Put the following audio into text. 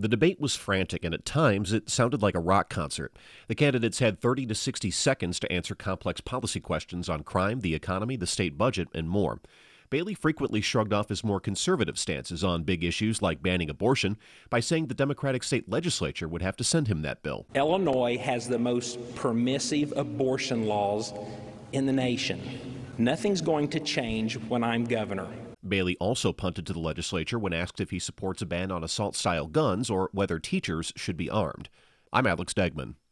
The debate was frantic, and at times it sounded like a rock concert. The candidates had 30 to 60 seconds to answer complex policy questions on crime, the economy, the state budget, and more. Bailey frequently shrugged off his more conservative stances on big issues like banning abortion by saying the Democratic state legislature would have to send him that bill. Illinois has the most permissive abortion laws in the nation. Nothing's going to change when I'm governor. Bailey also punted to the legislature when asked if he supports a ban on assault-style guns or whether teachers should be armed. I'm Alex Degman.